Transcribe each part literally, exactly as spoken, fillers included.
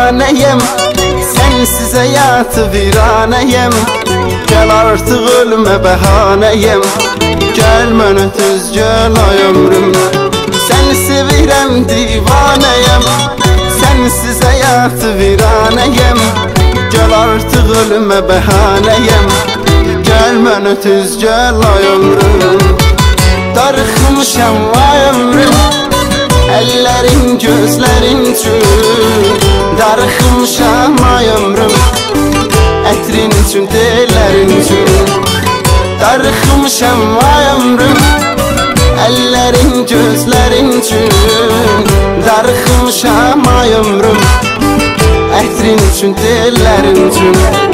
divaneyim, sensiz hayatı viraneyim. Gel artık ölüme bəhaneyim, gel mənə tez gel ay ömrüm. Seni sevirəm divaneyim, sensiz hayatı viraneyim. Gel artık ölüme bəhaneyim, gel mənə tez gel ay ömrüm. Darıxmışam ay ömrüm, ellerin gözlerin üçün. Darıxmışam ay ömrüm, etrin üçün, tellerin üçün. Darıxmışam ay ömrüm, ellerin gözlerin üçün. Darıxmışam ay ömrüm, etrin üçün, tellerin üçün.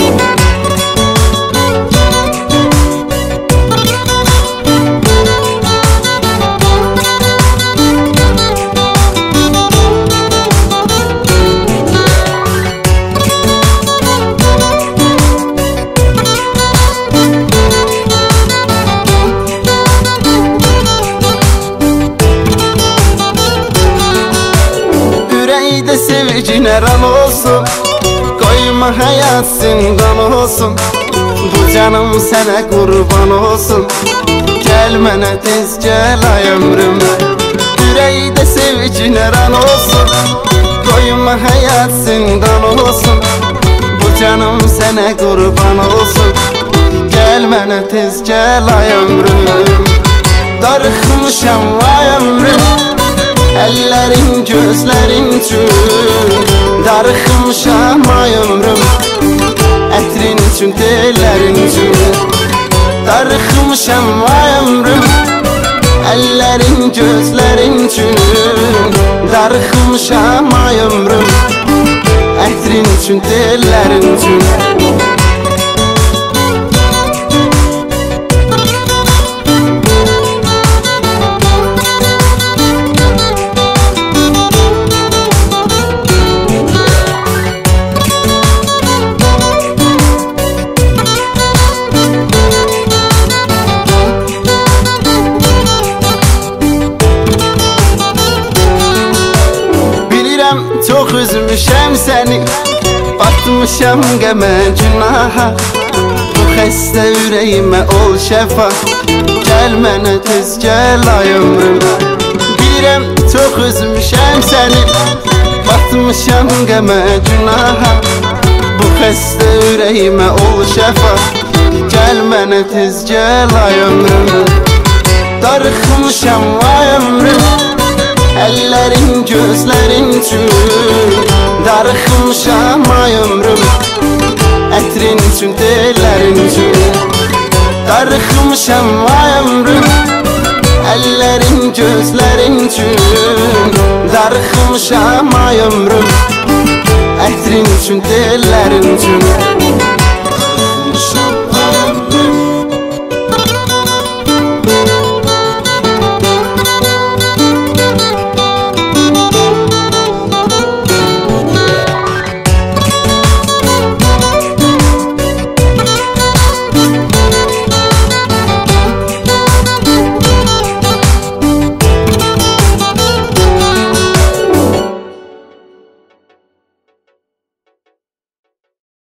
Sevgine ram olsun, koyma hayat zindan olsun. Bu canım sana kurban olsun, gel mənə tez gel ay ömrüm. Yüreğde sevgine ram olsun, koyma hayat zindan olsun. Bu canım sana kurban olsun, gel mənə tez gel ay ömrüm. Darıxmışam ay ömrüm, ellerin gözlerin üçün. Darıxmışam ay ömrüm, etrin üçün, tellerin üçün. Darıxmışam ay ömrüm, ellerin gözlerin üçün. Darıxmışam ay ömrüm, etrin üçün, tellerin üçün. Çok üzmüşəm səni, batmışam qəmə günaha. Bu xəstə ürəyimə ol şəfa, gəl mənə tez gəl ay ömrüm. Bilirəm çox üzmüşəm səni, batmışam qəmə günaha. Bu xəstə ürəyimə ol şəfa, gəl mənə tez gəl ay ömrüm. Darıxmışam ay ömrüm, ellerin gözlerin üçün. Darıxmışam ay ömrüm, etrin üçün, tellerin üçün. Darıxmışam ay ömrüm, ellerin gözlerin üçün. Darıxmışam ay ömrüm, etrin üçün, tellerin üçün.